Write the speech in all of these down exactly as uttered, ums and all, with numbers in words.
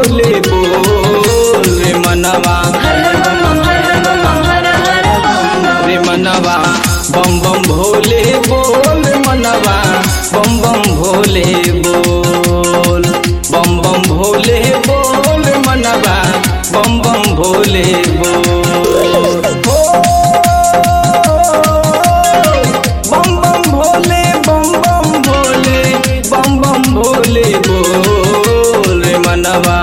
भोले बोल रे मनवा रे मनवा बम बम भोले बोल मनवा बम बम भोले बोल बम बम भोले बोल मनवा बम बम भोले बोल बम बम भोले बम बम भोले बम बम भोले बोल रे मनवा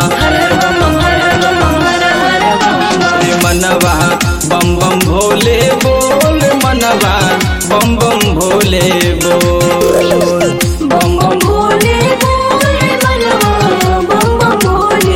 रे मनवा बम बम भोले बोल मनवा बम बम भोले बोल बम बम भोले बोल मनवा बम बम भोले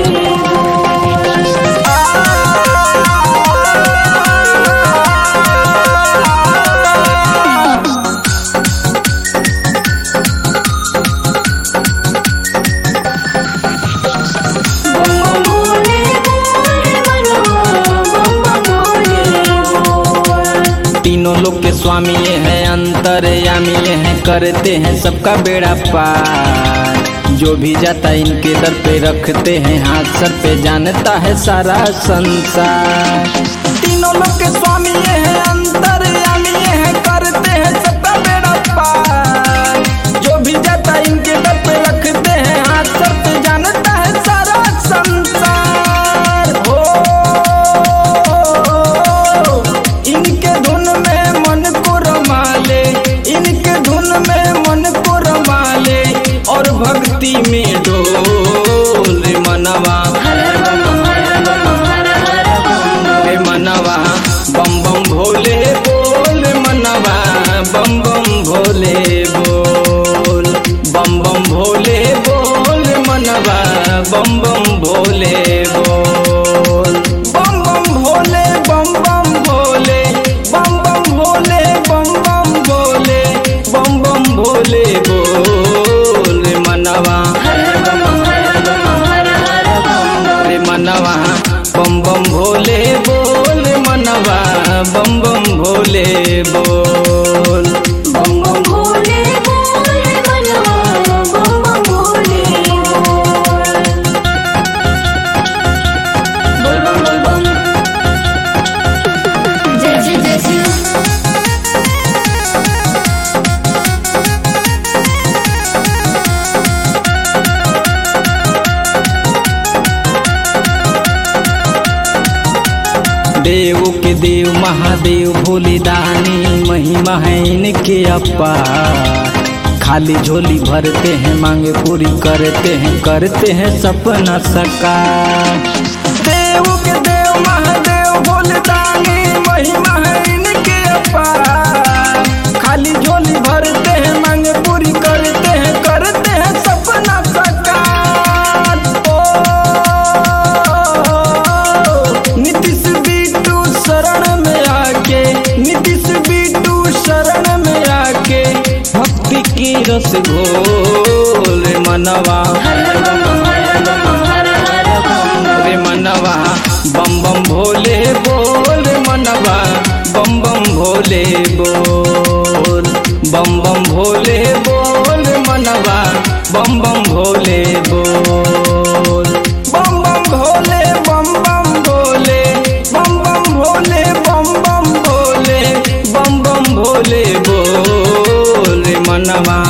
तीनों लोग के स्वामी ये हैं अंतर्यामी ये हैं करते हैं सबका बेड़ा पार जो भी जाता इनके दर पे रखते हैं हाथ सर पे जानता है सारा संसार। तीनों लोग के स्वामी ये हैं अंतर्यामी ये हैं करते हैं सबका बेड़ा पार जो भी जाता इनके दर पे रखते हैं हाथ सर पे जानता है सारा संसार। हो इनके धुन में मन को रमा ले इनके धुन में मन को रमा ले और भक्ति में डोल रे मनवा रे मनवा बम बम भोले बोल मनवा बम बम भोले बोल बम बम भोले बोल मनवा बम बम भोले बोल बम बम भोले बम बम भोले बम बम भोले बम बम भोले बम बम भोले बोल रे मनवा रे मनवा बम बम भोले बोल मनवा बम बम भोले बोल बम बम भोले बोल मनवा बम बम भोले बोल बम बम बम जय जय जय शिव देव के देव महादेव भोले दानी महिमा है इनके अपार खाली झोली भरते हैं मांगे पूरी करते हैं करते हैं सपना साकार। देव के देव महादेव भोले दानी महिमा है इनके अपार खाली झोली भरते हैं मांगे पूरी करते हैं करते हैं सपना साकार। ओ नीतीश बिट्टू शरण में आके नीतीश बिट्टू शरण में आके भक्ति की रस घोल रे मनवा रे मनवा बम बम भोले बोल मनवा बम बम भोले बोल बम बम भोले बोल मनवा बम बम भोले बोल बम बम भोले बम बम भोले बम बम भोले बम बम भोले बम बम भोले बोल रे मनवा